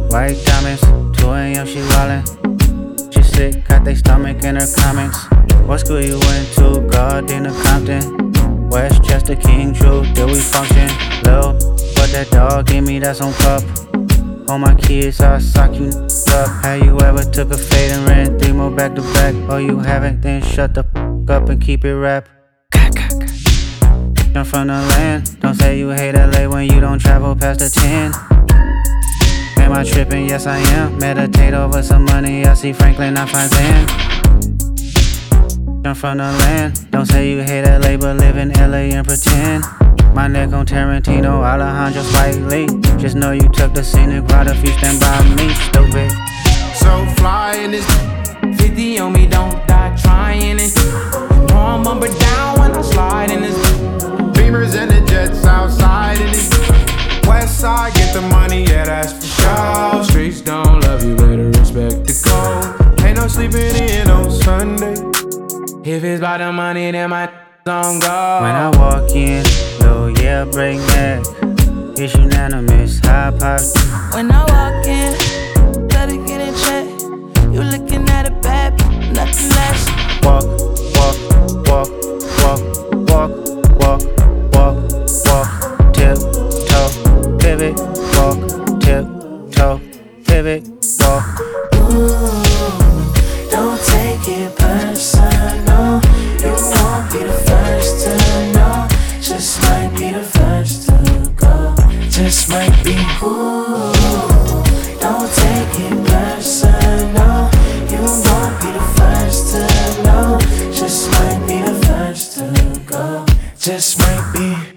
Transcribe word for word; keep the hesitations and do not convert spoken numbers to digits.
white diamonds, two a m she wildin'. She sick, got they stomach in her comments. What school you went to? Gardena Compton, Westchester, King True, did we function? Lil, but that dog give me that's on pup. All my kids are sucking up. Have you ever took a fade and ran three more back to back? Oh, you haven't? Then shut the f up and keep it rap. I'm from the land. Don't say you hate L A when you don't travel past the ten. Am I tripping? Yes, I am. Meditate over some money. I see Franklin, I find Zen. I'm from the land. Don't say you hate L A, but live in L A and pretend. My neck on Tarantino, Alejandro Spike Lee. Just know you took the scenic route if you stand by me, stupid. So fly in this fifty on me, don't die trying it. You know I'm up and down when I slide in this. Beamers and the jets outside in this. West side, get the money, yeah, that's for sure. Streets don't love you, better respect the code. Ain't no sleeping in on Sunday. If it's about the money, then my don't go. When I walk in, yo, yeah, break neck. It's unanimous, high pop. When I walk in, gotta get in check. You looking at a bad, nothing less. Walk, walk, walk, walk, walk, walk, walk, walk, tip, toe, pivot, walk, tip, toe, pivot, walk. Ooh, don't take it personal. You won't be the first to know. Just might be the first to go. Just might be. Ooh, don't take it personal. You won't be the first to know. Just might be the first to go. Just might be.